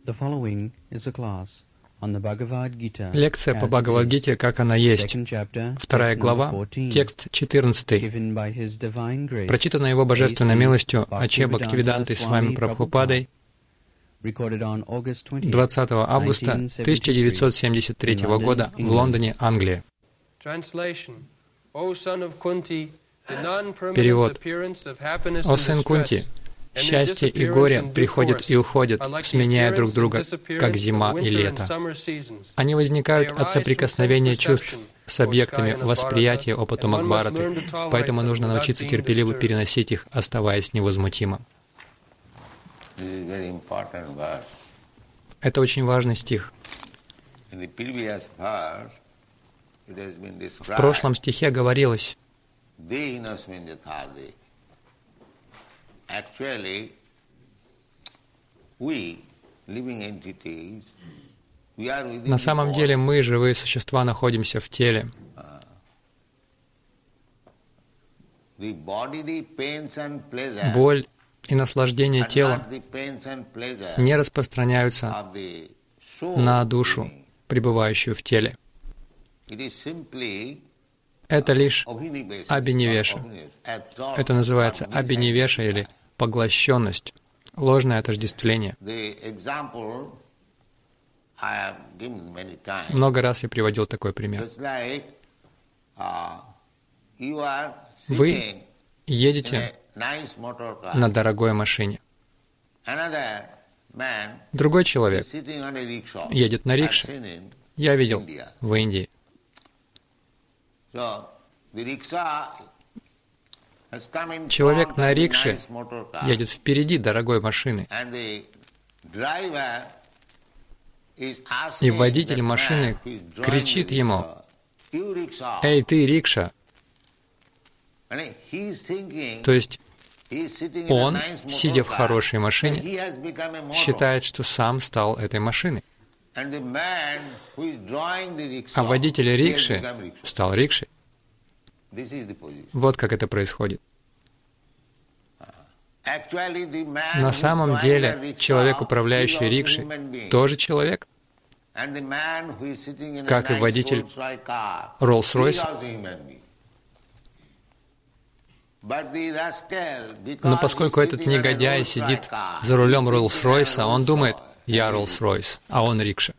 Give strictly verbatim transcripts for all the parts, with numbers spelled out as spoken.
Лекция по Бхагавад-гите, как она есть. Вторая глава, текст четырнадцатый. Прочитана Его Божественной милостью Аче Бхактивидантой Свами Прабхупадой двадцатого августа тысяча девятьсот семьдесят третьего года в Лондоне, Англия. Перевод. «О сын Кунти, счастье и горе приходят и уходят, сменяя друг друга, как зима и лето. Они возникают от соприкосновения чувств с объектами восприятия опыта Бхагаваты, поэтому нужно научиться терпеливо переносить их, оставаясь невозмутимым». Это очень важный стих. В прошлом стихе говорилось: на самом деле мы, живые существа, находимся в теле. Боль и наслаждение тела не распространяются на душу, пребывающую в теле. Это лишь абинивеша. Это называется абинивеша или поглощенность, ложное отождествление. Много раз я приводил такой пример. Вы едете на дорогой машине. Другой человек едет на рикше. Я видел в Индии. Человек на рикше едет впереди дорогой машины. И водитель машины кричит ему: «Эй, ты, рикша!» То есть он, сидя в хорошей машине, считает, что сам стал этой машиной. А водитель рикши стал рикшей. Вот как это происходит. На самом деле, человек, управляющий рикшей, тоже человек, как и водитель Роллс-Ройса. Но поскольку этот негодяй сидит за рулем Роллс-Ройса, он думает: «Я Роллс-Ройс», а он рикша.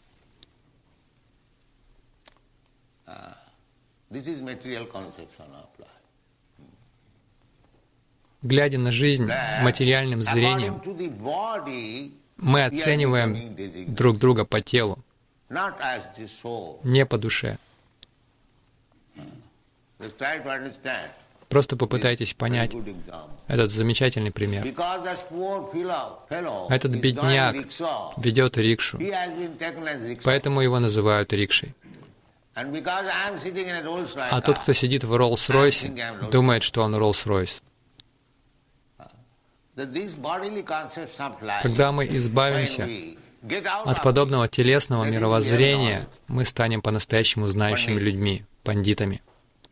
Глядя на жизнь материальным зрением, мы оцениваем друг друга по телу, не по душе. Просто попытайтесь понять этот замечательный пример. Этот бедняк ведет рикшу, поэтому его называют рикшей. А тот, кто сидит в Роллс-Ройсе, думает, что он Роллс-Ройс. Когда мы избавимся от подобного телесного мировоззрения, мы станем по-настоящему знающими людьми, пандитами.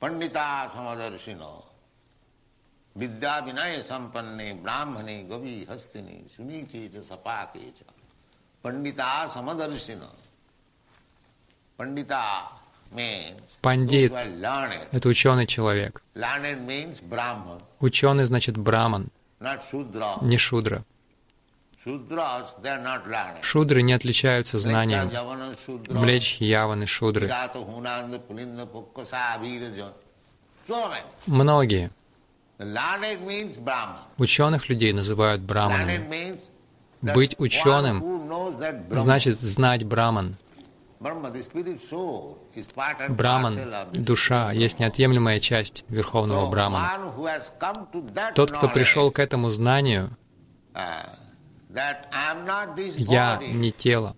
Пандит — это ученый человек. Ученый значит браман, не шудра. Шудры не отличаются знанием. Млечхи, яваны, шудры. Многие. Ученых людей называют браманами. Быть ученым значит знать браман. Браман, душа, есть неотъемлемая часть Верховного Брамана. Тот, кто пришел к этому знанию, «Я не тело,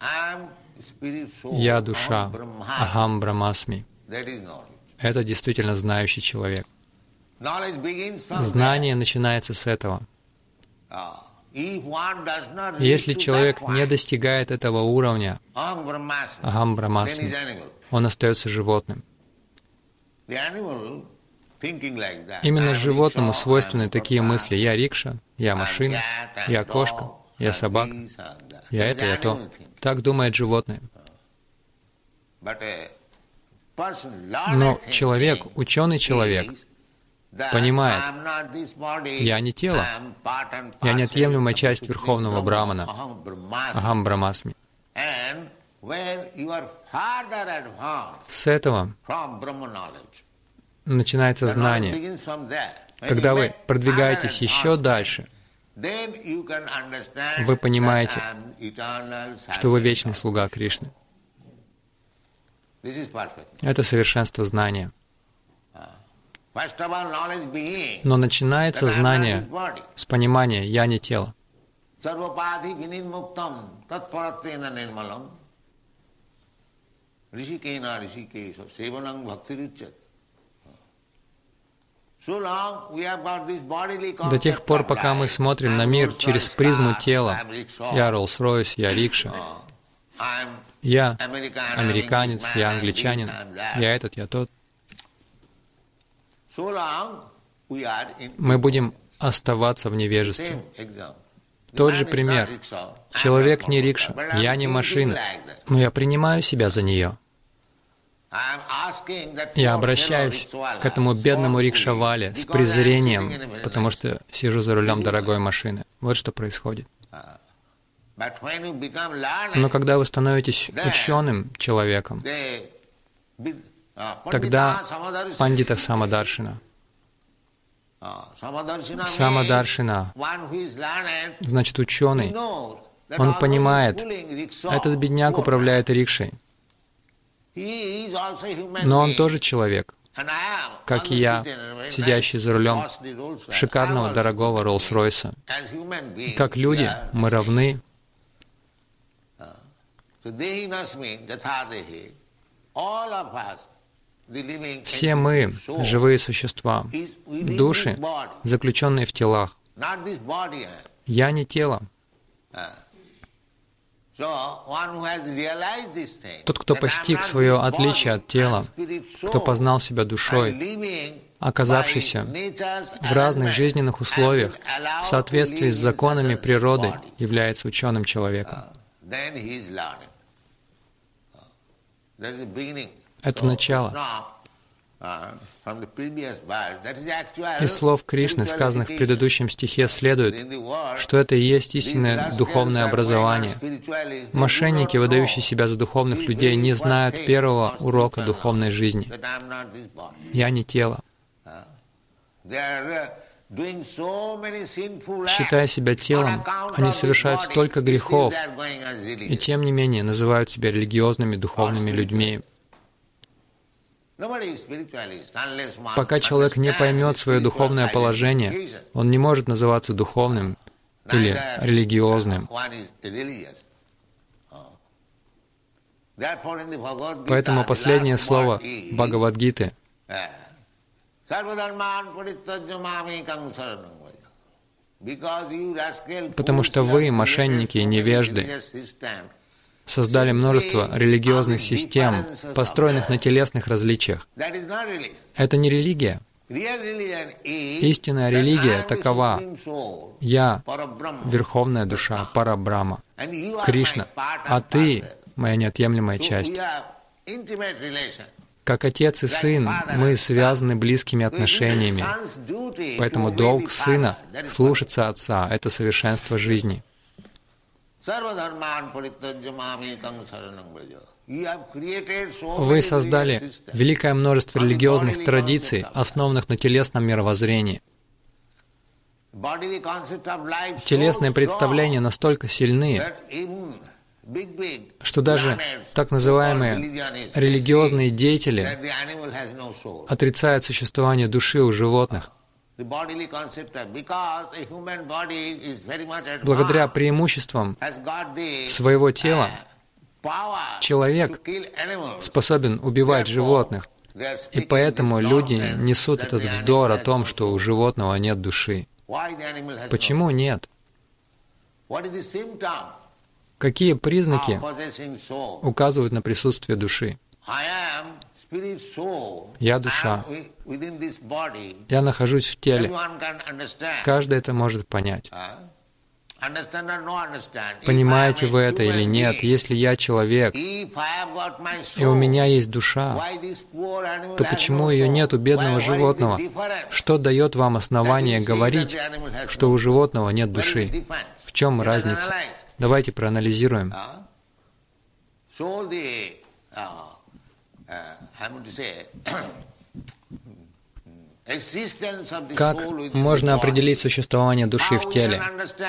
я душа, ахам брамасми». Это действительно знающий человек. Знание начинается с этого. Если человек не достигает этого уровня, ахам брамасми, он остается животным. Именно животному свойственны такие мысли: «Я рикша», «Я машина», «Я кошка», я собака, я это, я то. Так думает животное. Но человек, ученый человек, понимает, я не тело, я неотъемлемая часть Верховного Брамана, Ахам Брамасми. С этого начинается знание. Когда вы продвигаетесь еще дальше, вы понимаете, что вы вечный слуга Кришны. Это совершенство знания. Но начинается знание с понимания «я не тело». До тех пор, пока мы смотрим на мир через призму тела, я Роллс-Ройс, я рикша, я американец, я англичанин, я этот, я тот, мы будем оставаться в невежестве. Тот же пример. Человек не рикша, я не машина, но я принимаю себя за нее. Я обращаюсь к этому бедному рикшавале с презрением, потому что сижу за рулем дорогой машины. Вот что происходит. Но когда вы становитесь ученым человеком, тогда пандита Самадаршина. Самадаршина, значит, ученый. Он понимает, этот бедняк управляет рикшей. Но он тоже человек, как и я, сидящий за рулем шикарного, дорогого Роллс-Ройса. Как люди, мы равны. Все мы — живые существа, души, заключенные в телах. Я не тело. Тот, кто постиг свое отличие от тела, кто познал себя душой, оказавшийся в разных жизненных условиях, в соответствии с законами природы, является ученым человеком. Это начало. Из слов Кришны, сказанных в предыдущем стихе, следует, что это и есть истинное духовное образование. Мошенники, выдающие себя за духовных людей, не знают первого урока духовной жизни. Я не тело. Считая себя телом, они совершают столько грехов, и тем не менее называют себя религиозными духовными людьми. Пока человек не поймет свое духовное положение, он не может называться духовным или религиозным. Поэтому последнее слово Бхагавад-гиты: «Потому что вы, мошенники и невежды, создали множество религиозных систем, построенных на телесных различиях. Это не религия. Истинная религия такова: я — Верховная Душа, Парабрахма, Кришна, а ты — моя неотъемлемая часть. Как отец и сын, мы связаны близкими отношениями. Поэтому долг сына — слушаться отца — это совершенство жизни. Вы создали великое множество религиозных традиций, основанных на телесном мировоззрении. Телесные представления настолько сильны, что даже так называемые религиозные деятели отрицают существование души у животных. Благодаря преимуществам своего тела человек способен убивать животных, и поэтому люди несут этот вздор о том, что у животного нет души. Почему нет? Какие признаки указывают на присутствие души? Я душа. Я нахожусь в теле. Каждый это может понять. Понимаете вы это или нет? Если я человек, и у меня есть душа, то почему ее нет у бедного животного? Что дает вам основание говорить, что у животного нет души? В чем разница? Давайте проанализируем. Как можно определить существование души в теле?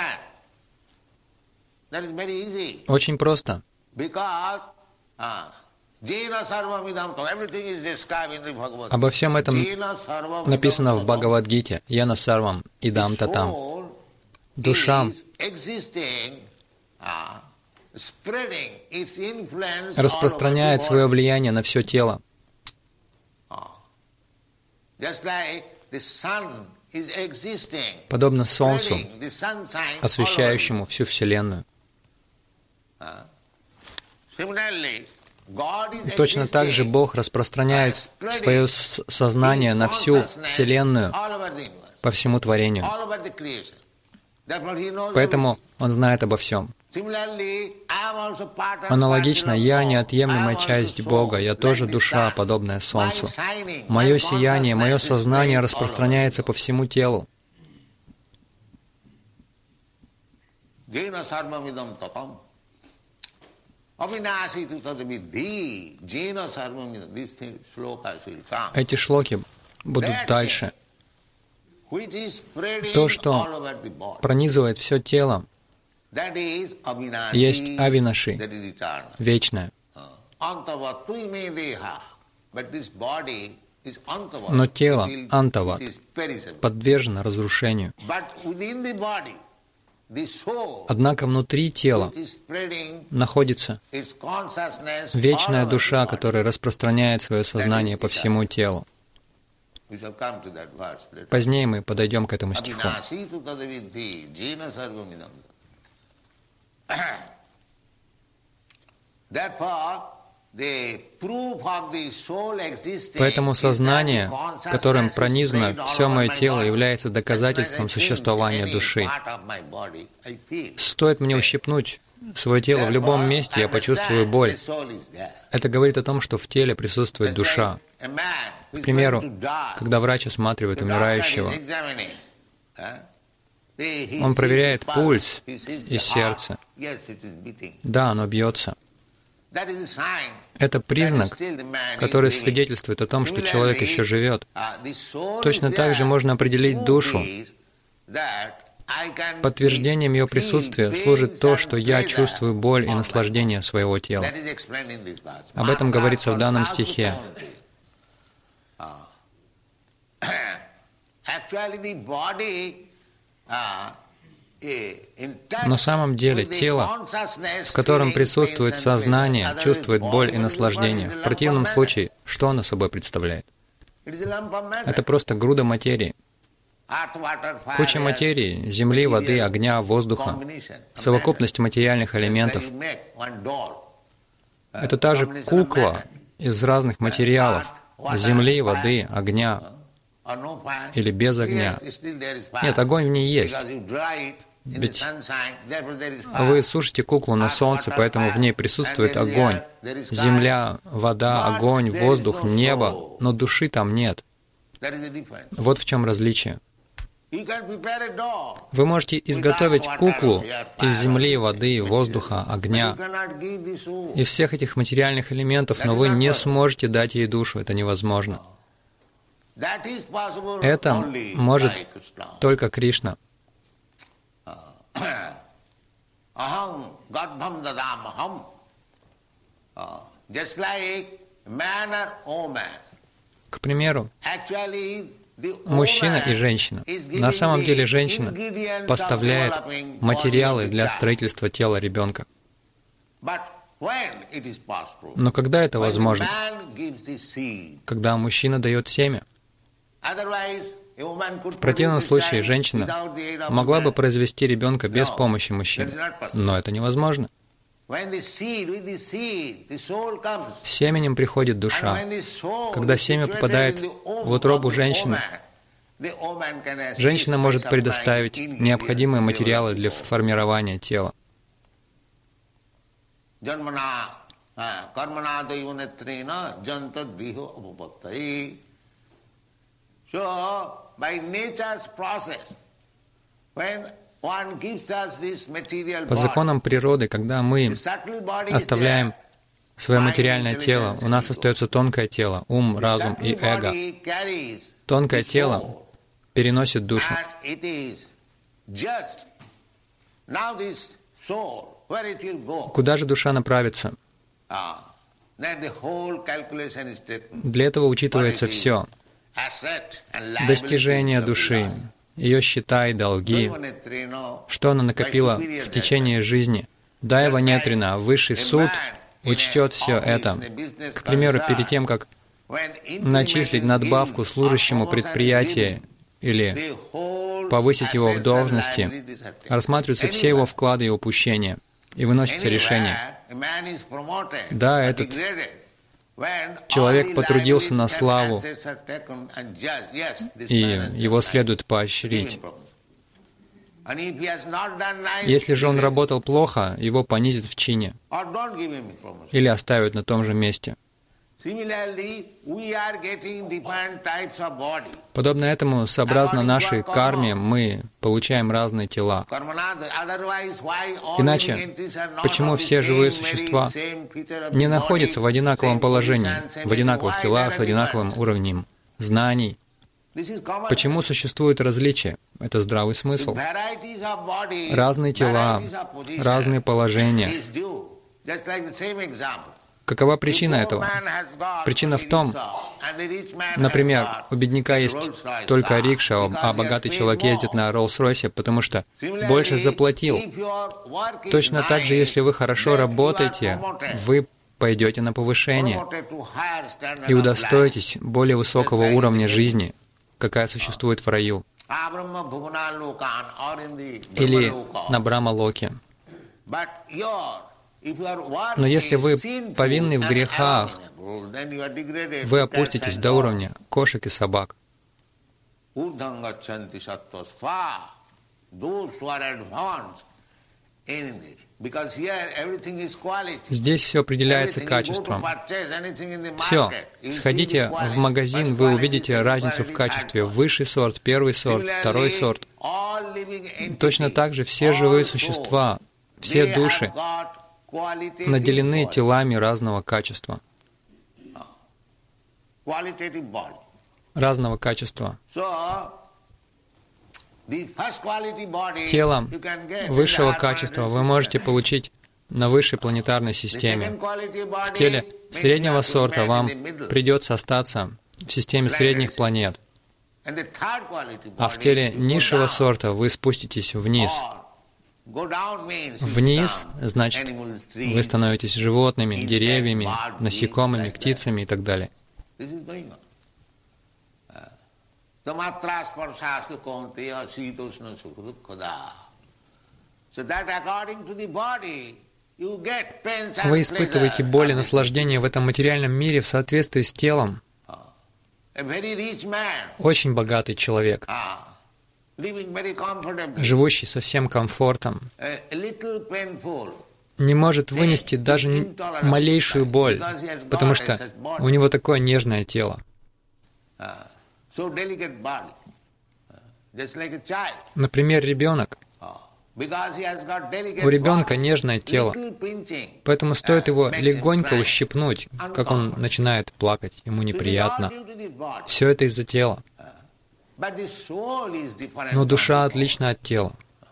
Очень просто. Обо всем этом написано в Бхагавад-гите. Яна сарвам идам татам. Душа распространяет свое влияние на все тело. Подобно Солнцу, освещающему всю Вселенную. Точно так же Бог распространяет свое сознание на всю Вселенную, по всему творению. Поэтому Он знает обо всем. Аналогично, я неотъемлемая часть Бога, я тоже душа, подобная Солнцу. Мое сияние, мое сознание распространяется по всему телу. Эти шлоки будут дальше. То, что пронизывает все тело, есть авинаши, вечное. Но тело, антават, подвержено разрушению. Однако внутри тела находится вечная душа, которая распространяет свое сознание по всему телу. Позднее мы подойдем к этому стиху. Поэтому сознание, которым пронизано все мое тело, является доказательством существования души. Стоит мне ущипнуть свое тело в любом месте, я почувствую боль. Это говорит о том, что в теле присутствует душа. К примеру, когда врач осматривает умирающего, он проверяет пульс и сердце. Да, оно бьется. Это признак, который свидетельствует о том, что человек еще живет. Точно так же можно определить душу. Подтверждением ее присутствия служит то, что я чувствую боль и наслаждение своего тела. Об этом говорится в данном стихе. На самом деле тело, в котором присутствует сознание, чувствует боль и наслаждение. В противном случае, что оно собой представляет? Это просто груда материи. Куча материи, земли, воды, огня, воздуха, совокупность материальных элементов. Это та же кукла из разных материалов, земли, воды, огня или без огня. Нет, огонь в ней есть. Ведь вы сушите куклу на солнце, поэтому в ней присутствует огонь. Земля, вода, огонь, воздух, небо, но души там нет. Вот в чем различие. Вы можете изготовить куклу из земли, воды, воздуха, огня и всех этих материальных элементов, но вы не сможете дать ей душу, это невозможно. Это может только Кришна. К примеру, мужчина и женщина. На самом деле женщина поставляет материалы для строительства тела ребенка. Но когда это возможно? Когда мужчина дает семя. В противном случае женщина могла бы произвести ребенка без помощи мужчины. Но это невозможно. Семенем приходит душа. Когда семя попадает в утробу женщины, Женщина может предоставить необходимые материалы для формирования тела. По законам природы, когда мы оставляем свое материальное тело, у нас остается тонкое тело, ум, разум и эго. Тонкое тело переносит душу. Куда же душа направится? Для этого учитывается все. Достижение души, ее счета и долги, что она накопила в течение жизни. Дайва Нетрина, высший суд, учтет все это. К примеру, перед тем, как начислить надбавку служащему предприятия или повысить его в должности, рассматриваются все его вклады и упущения, и выносится решение. Да, этот человек потрудился на славу, и его следует поощрить. Если же он работал плохо, его понизят в чине или оставят на том же месте. Подобно этому, сообразно нашей карме, мы получаем разные тела. Иначе, почему все живые существа не находятся в одинаковом положении, в одинаковых телах, с одинаковым уровнем знаний? Почему существуют различия? Это здравый смысл. Разные тела, разные положения. Какова причина этого? Причина в том, например, у бедняка есть только рикша, а богатый человек ездит на Роллс-Ройсе, потому что больше заплатил. Точно так же, если вы хорошо работаете, вы пойдете на повышение и удостоитесь более высокого уровня жизни, какая существует в раю, или на Брахма-локе. Но если вы повинны в грехах, вы опуститесь до уровня кошек и собак. Здесь все определяется качеством. Все. Сходите в магазин, вы увидите разницу в качестве. Высший сорт, первый сорт, второй сорт. Точно так же все живые существа, все души наделены телами разного качества. Разного качества. Тело высшего качества вы можете получить на высшей планетарной системе. В теле среднего сорта вам придется остаться в системе средних планет. А в теле низшего сорта вы спуститесь вниз. Вниз, значит, вы становитесь животными, деревьями, насекомыми, птицами и так далее. Вы испытываете боль и наслаждение в этом материальном мире в соответствии с телом. Очень богатый человек, живущий со всем комфортом, не может вынести даже малейшую боль, потому что у него такое нежное тело. Например, ребенок. У ребенка нежное тело, поэтому стоит его легонько ущипнуть, как он начинает плакать, ему неприятно. Все это из-за тела. Но душа отлична от тела.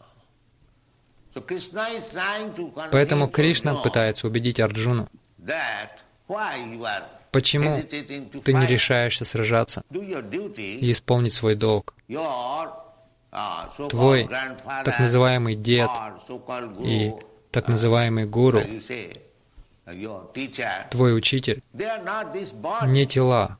Поэтому Кришна пытается убедить Арджуну, почему ты не решаешься сражаться и исполнить свой долг. Твой так называемый дед и так называемый гуру, твой учитель, не тела.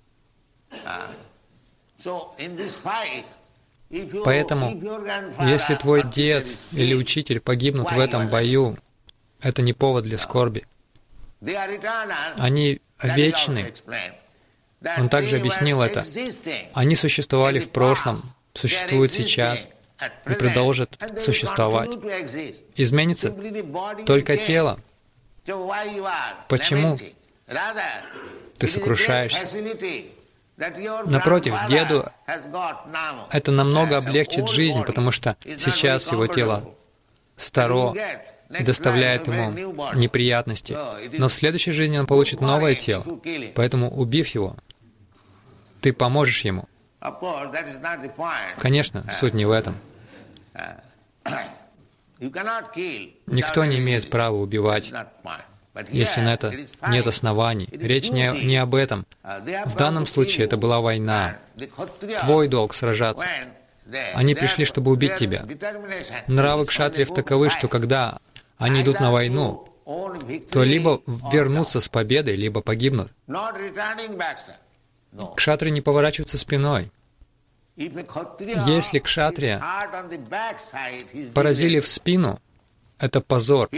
Поэтому, если твой дед или учитель погибнут в этом бою, это не повод для скорби. Они вечны. Он также объяснил это. Они существовали в прошлом, существуют сейчас и продолжат существовать. Изменится только тело. Почему ты сокрушаешься? Напротив, деду это намного облегчит жизнь, потому что сейчас его тело старо и доставляет ему неприятности. Но в следующей жизни он получит новое тело. Поэтому, убив его, ты поможешь ему. Конечно, суть не в этом. Никто не имеет права убивать, если на это нет оснований. Речь не, не об этом. В данном случае это была война. Твой долг — сражаться. Они пришли, чтобы убить тебя. Нравы кшатриев таковы, что когда они идут на войну, то либо вернутся с победой, либо погибнут. Кшатрии не поворачиваются спиной. Если кшатрия поразили в спину, это позор.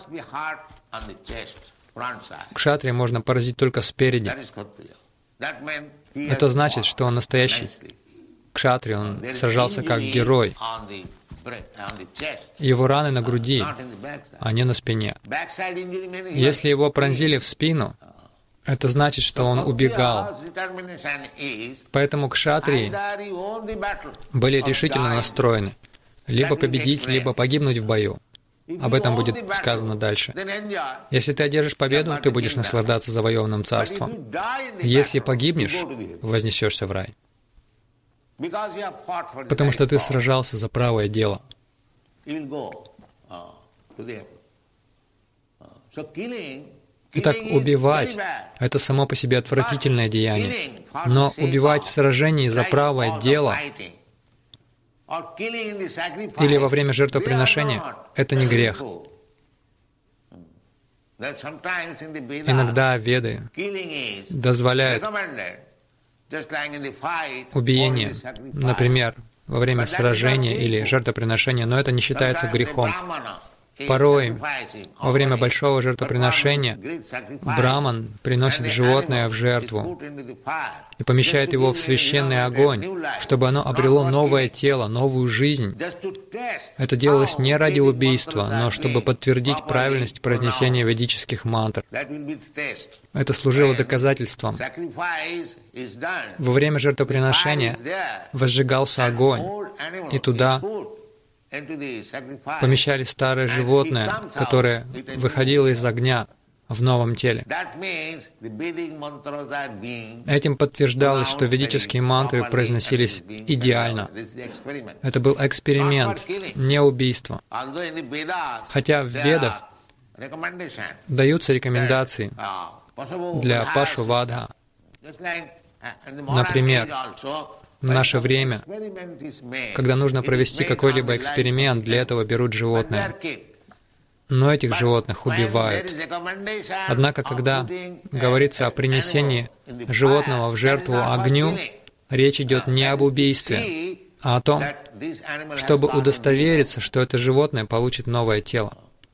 Кшатрия можно поразить только спереди. Это значит, что он настоящий кшатрия, он сражался как герой. Его раны на груди, а не на спине. Если его пронзили в спину, это значит, что он убегал. Поэтому кшатрии были решительно настроены либо победить, либо погибнуть в бою. Об этом будет сказано дальше. Если ты одержишь победу, ты будешь наслаждаться завоеванным царством. Если погибнешь, вознесешься в рай. Потому что ты сражался за правое дело. Итак, убивать — это само по себе отвратительное деяние. Но убивать в сражении за правое дело или во время жертвоприношения — это не грех. Иногда Веды дозволяют убиение, например, во время сражения или жертвоприношения, но это не считается грехом. Порой, во время большого жертвоприношения, браман приносит животное в жертву и помещает его в священный огонь, чтобы оно обрело новое тело, новую жизнь. Это делалось не ради убийства, но чтобы подтвердить правильность произнесения ведических мантр. Это служило доказательством. Во время жертвоприношения возжигался огонь, и туда помещали старое животное, которое выходило из огня в новом теле. Этим подтверждалось, что ведические мантры произносились идеально. Это был эксперимент, не убийство. Хотя в Ведах даются рекомендации для Пашувадха. Например, в наше время, когда нужно провести какой-либо эксперимент, для этого берут животное. Но этих животных убивают. Однако, когда говорится о принесении животного в жертву огню, речь идет не об убийстве, а о том, чтобы удостовериться, что это животное получит новое тело.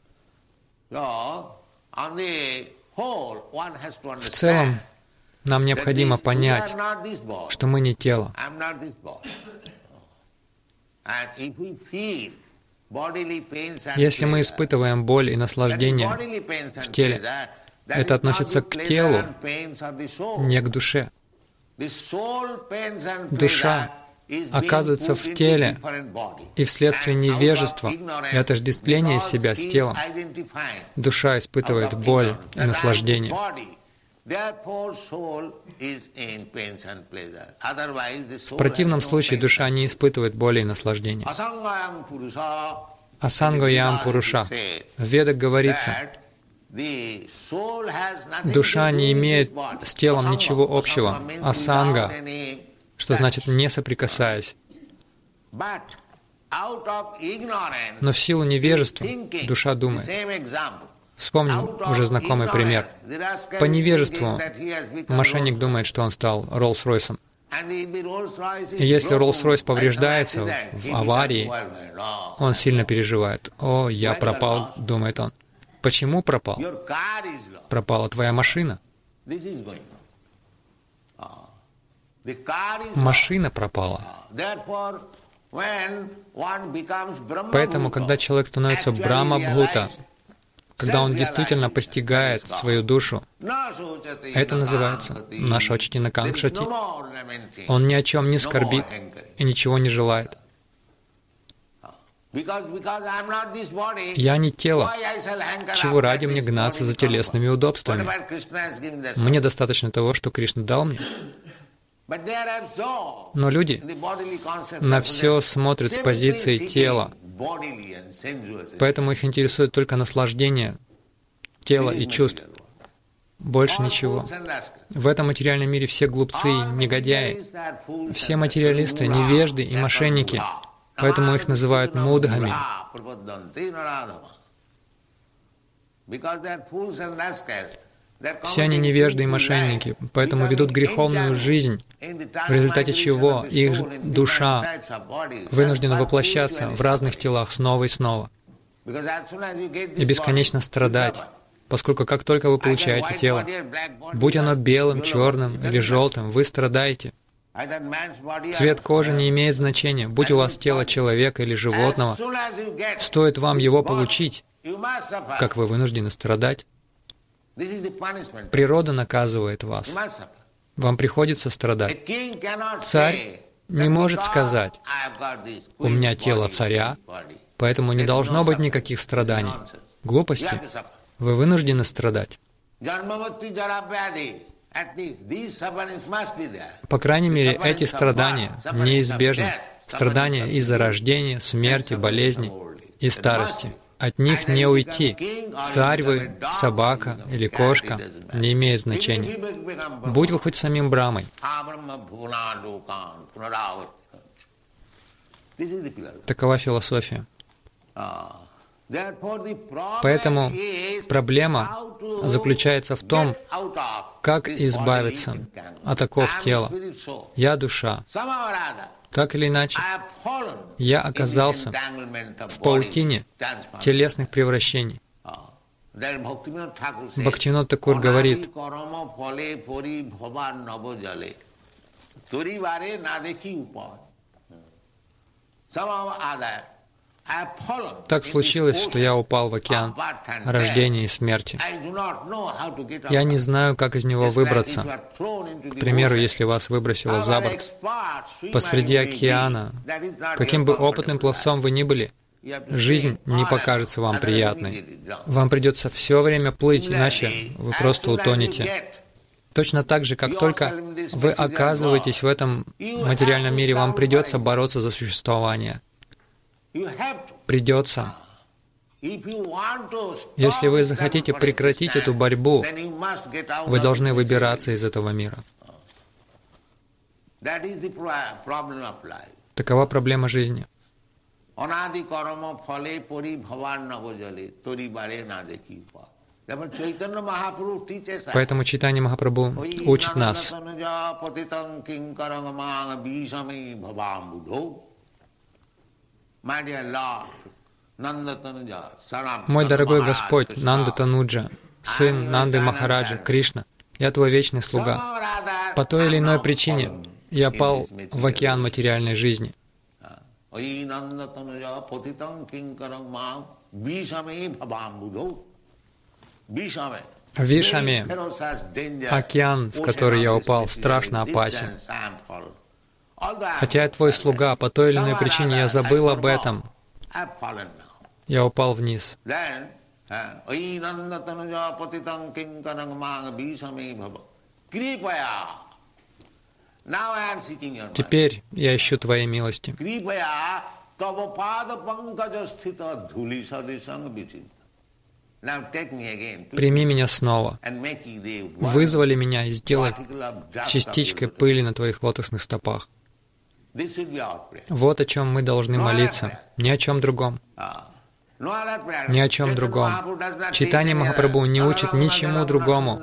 В целом, нам необходимо понять, что мы не тело. Если мы испытываем боль и наслаждение в теле, это относится к телу, не к душе. Душа оказывается в теле, и вследствие невежества и отождествления себя с телом, душа испытывает боль и наслаждение. В противном случае душа не испытывает боли и наслаждения. Асангаям Пуруша. В Ведах говорится, душа не имеет с телом ничего общего. Асанга, что значит «не соприкасаясь». Но в силу невежества душа думает. Вспомним уже знакомый пример. По невежеству мошенник думает, что он стал Роллс-Ройсом. И если Роллс-Ройс повреждается в аварии, он сильно переживает. «О, я пропал», — думает он. Почему пропал? Пропала твоя машина. Машина пропала. Поэтому, когда человек становится Брахма-бхута, когда он действительно постигает свою душу, это называется Нашочтинаканкшати. Он ни о чем не скорбит и ничего не желает. Я не тело. Чего ради мне гнаться за телесными удобствами? Мне достаточно того, что Кришна дал мне. Но люди на все смотрят с позиции тела, поэтому их интересует только наслаждение тела и чувств. Больше ничего. В этом материальном мире все глупцы и негодяи, все материалисты, невежды и мошенники, поэтому их называют мудхами. Все они невежды и мошенники, поэтому ведут греховную жизнь, в результате чего их душа вынуждена воплощаться в разных телах снова и снова и бесконечно страдать, поскольку как только вы получаете тело, будь оно белым, черным или желтым, вы страдаете. Цвет кожи не имеет значения, будь у вас тело человека или животного, стоит вам его получить, как вы вынуждены страдать. Природа наказывает вас. Вам приходится страдать. Царь не может сказать: «У меня тело царя, поэтому не должно быть никаких страданий». Глупости. Вы вынуждены страдать. По крайней мере, эти страдания неизбежны. Страдания из-за рождения, смерти, болезни и старости. От них не уйти. Царь вы, собака или кошка, не имеет значения. Будь вы хоть самим Брамой. Такова философия. Поэтому проблема заключается в том, как избавиться от оков тела. Я душа. Так или иначе, я оказался в паутине телесных превращений. Бхактивинод Такур говорит: так случилось, что я упал в океан рождения и смерти. Я не знаю, как из него выбраться. К примеру, если вас выбросило за борт посреди океана, каким бы опытным пловцом вы ни были, жизнь не покажется вам приятной. Вам придется все время плыть, иначе вы просто утонете. Точно так же, как только вы оказываетесь в этом материальном мире, вам придется бороться за существование. Придется. Если вы захотите прекратить эту борьбу, вы должны выбираться из этого мира. Такова проблема жизни. Поэтому Чайтанья Махапрабху учит нас: «Мой дорогой Господь, Нанда Тануджа, сын Нанды Махараджа, Кришна, я Твой вечный слуга. По той или иной причине я пал в океан материальной жизни. Вишами, океан, в который я упал, страшно опасен. Хотя я Твой слуга, по той или иной причине я забыл об этом. Я упал вниз. Теперь я ищу Твоей милости. Прими меня снова. Вызвали меня и сделай частичкой пыли на Твоих лотосных стопах». Вот о чем мы должны молиться, ни о чем другом. Ни о чем другом. Чайтанья Махапрабху не учит ничему другому.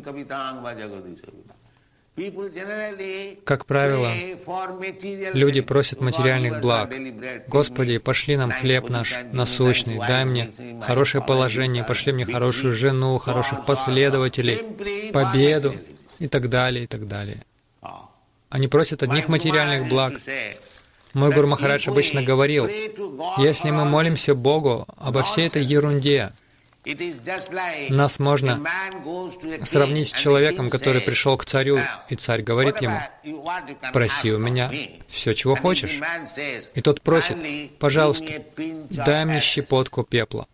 Как правило, люди просят материальных благ. «Господи, пошли нам хлеб наш насущный, дай мне хорошее положение, пошли мне хорошую жену, хороших последователей, победу» и так далее, и так далее. Они просят одних материальных благ. Мой Гуру Махарадж обычно говорил, если мы молимся Богу обо всей этой ерунде, нас можно сравнить с человеком, который пришел к царю, и царь говорит ему, «Проси у меня все, чего хочешь». И тот просит, «Пожалуйста, дай мне щепотку пепла».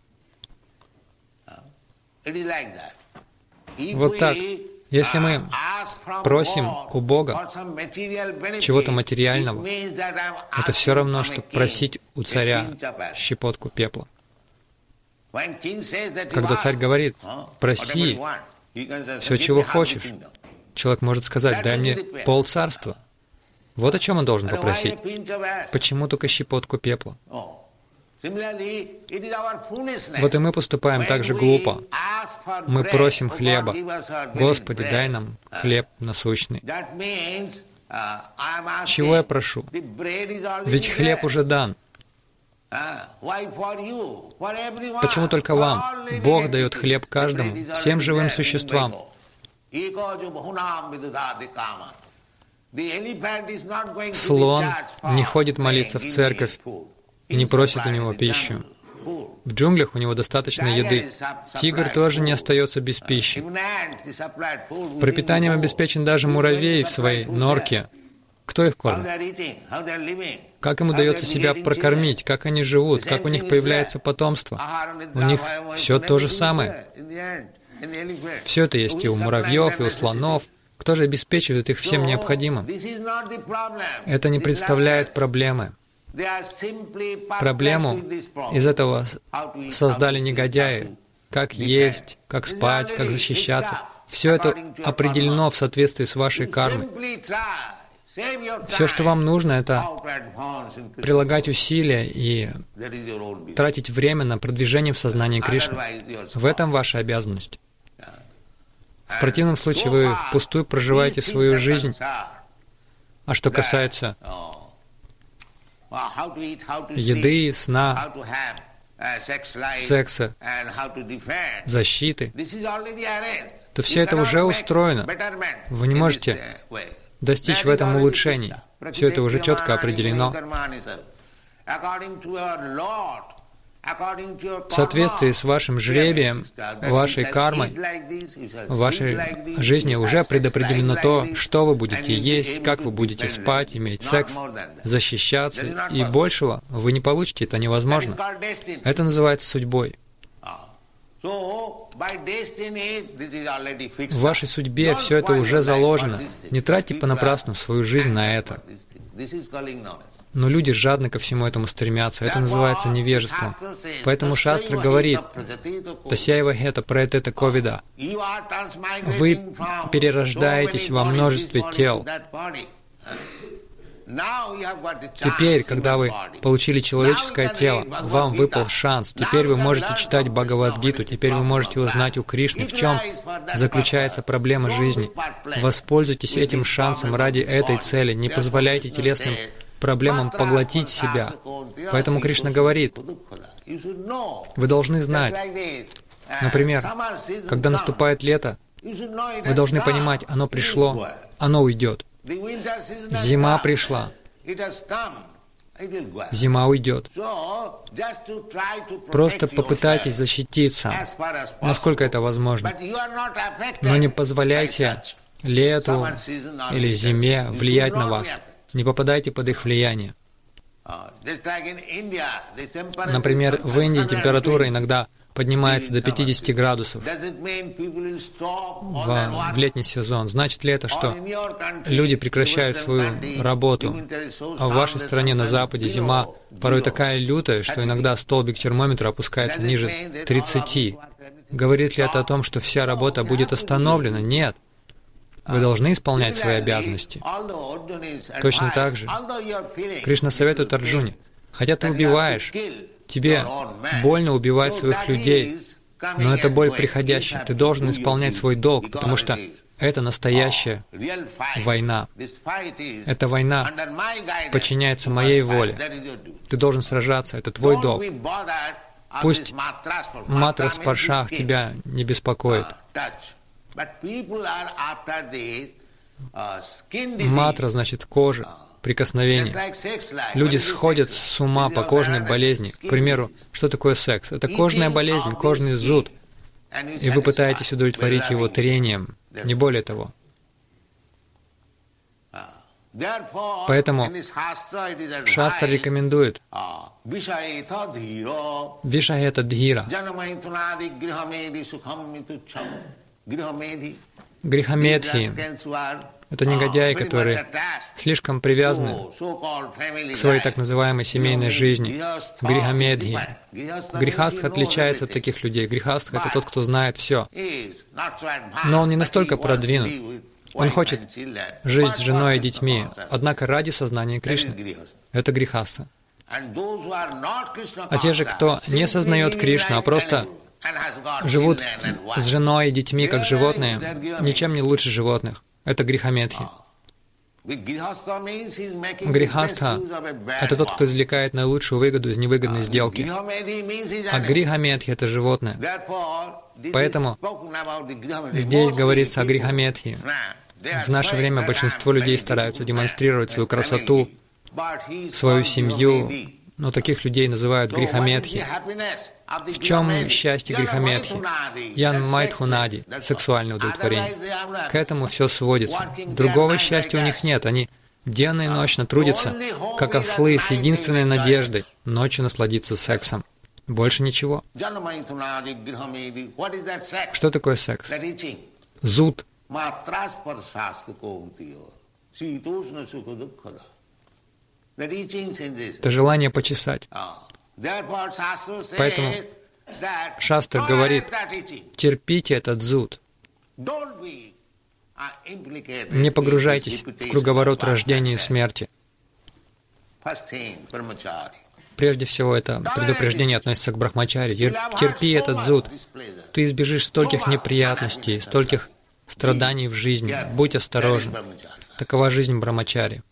Вот так. Если мы просим у Бога чего-то материального, это все равно, что просить у царя щепотку пепла. Когда царь говорит, проси все, чего хочешь, человек может сказать, дай мне полцарства. Вот о чем он должен попросить. Почему только щепотку пепла? Вот и мы поступаем так же глупо. Мы просим хлеба. Господи, дай нам хлеб насущный. Чего я прошу? Ведь хлеб уже дан. Почему только вам? Бог дает хлеб каждому, всем живым существам. Слон не ходит молиться в церковь и не просит у него пищу. В джунглях у него достаточно еды. Тигр тоже не остается без пищи. Пропитанием обеспечен даже муравей в своей норке. Кто их кормит? Как им удается себя прокормить? Как они живут? Как у них появляется потомство? У них все то же самое. Все это есть и у муравьев, и у слонов. Кто же обеспечивает их всем необходимым? Это не представляет проблемы. Проблему из этого создали негодяи. Как есть, как спать, как защищаться. Все это определено в соответствии с вашей кармой. Все, что вам нужно, это прилагать усилия и тратить время на продвижение в сознании Кришны. В этом ваша обязанность. В противном случае вы впустую проживаете свою жизнь. А что касается еды, сна, секса, защиты, то все это уже устроено. Вы не можете достичь в этом улучшений. Все это уже четко определено. В соответствии с вашим жребием, вашей кармой, в вашей жизни уже предопределено то, что вы будете есть, как вы будете спать, иметь секс, защищаться, и большего вы не получите, это невозможно. Это называется судьбой. В вашей судьбе все это уже заложено. Не тратьте понапрасну свою жизнь на это. Но люди жадно ко всему этому стремятся. Это называется невежеством. Поэтому Шастра говорит, «Тасяева хета праэтета ковида». Вы перерождаетесь во множестве тел. Теперь, когда вы получили человеческое тело, вам выпал шанс. Теперь вы можете читать Бхагавад-гиту, теперь вы можете узнать у Кришны, в чем заключается проблема жизни. Воспользуйтесь этим шансом ради этой цели. Не позволяйте телесным проблемам поглотить себя. Поэтому Кришна говорит, вы должны знать. Например, когда наступает лето, вы должны понимать, оно пришло, оно уйдет. Зима пришла. Зима уйдет. Просто попытайтесь защититься, насколько это возможно. Но не позволяйте лету или зиме влиять на вас. Не попадайте под их влияние. Например, в Индии температура иногда поднимается до пятидесяти градусов в, в летний сезон. Значит ли это, что люди прекращают свою работу? А в вашей стране на Западе зима порой такая лютая, что иногда столбик термометра опускается ниже тридцати. Говорит ли это о том, что вся работа будет остановлена? Нет. Вы должны исполнять свои обязанности. Точно так же Кришна советует Арджуне, хотя ты убиваешь, тебе больно убивать своих людей, но это боль приходящая. Ты должен исполнять свой долг, потому что это настоящая война. Эта война подчиняется моей воле. Ты должен сражаться, это твой долг. Пусть матра спаршах тебя не беспокоит. Матра значит кожа, прикосновение. Люди сходят с ума по кожной болезни. К примеру, что такое секс? Это кожная болезнь, кожный зуд. И вы пытаетесь удовлетворить его трением, не более того. Поэтому Шастра рекомендует Вишахета Дхира, Грихамедхи. Это негодяи, которые слишком привязаны к своей так называемой семейной жизни. Грихамедхи. Грихастха отличается от таких людей. Грихастха — это тот, кто знает все. Но он не настолько продвинут. Он хочет жить с женой и детьми, однако ради сознания Кришны. Это грихастха. А те же, кто не сознает Кришну, а просто живут с женой и детьми как животные, ничем не лучше животных. Это грихамедхи. Грихастха — это тот, кто извлекает наилучшую выгоду из невыгодной сделки. А грихамедхи — это животное. Поэтому здесь говорится о грихамедхи. В наше время большинство людей стараются демонстрировать свою красоту, свою семью, но таких людей называют грихамедхи. В чем счастье грихамедхи? Ян Майдхунади, сексуальное удовлетворение. К этому все сводится. Другого счастья у них нет. Они денно и ночно трудятся, как ослы, с единственной надеждой — ночью насладиться сексом. Больше ничего. Что такое секс? Зуд. Это желание почесать. Поэтому Шастра говорит, терпите этот зуд. Не погружайтесь в круговорот рождения и смерти. Прежде всего, это предупреждение относится к брахмачари. Терпи этот зуд. Ты избежишь стольких неприятностей, стольких страданий в жизни. Будь осторожен. Такова жизнь брахмачари.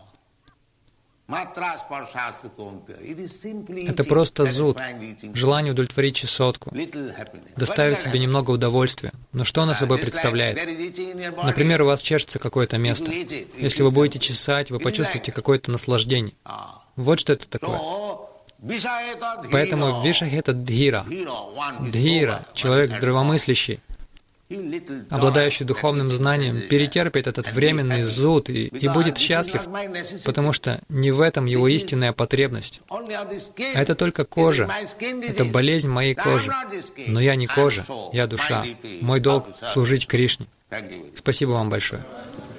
Это просто зуд, желание удовлетворить чесотку, доставить себе немного удовольствия. Но что оно собой представляет? Например, у вас чешется какое-то место. Если вы будете чесать, вы почувствуете какое-то наслаждение. Вот что это такое. Поэтому Вишахета Дхира, Дхира, человек здравомыслящий, обладающий духовным знанием, перетерпит этот временный зуд и, и будет счастлив, потому что не в этом его истинная потребность. А это только кожа. Это болезнь моей кожи. Но я не кожа, я душа. Мой долг — служить Кришне. Спасибо вам большое.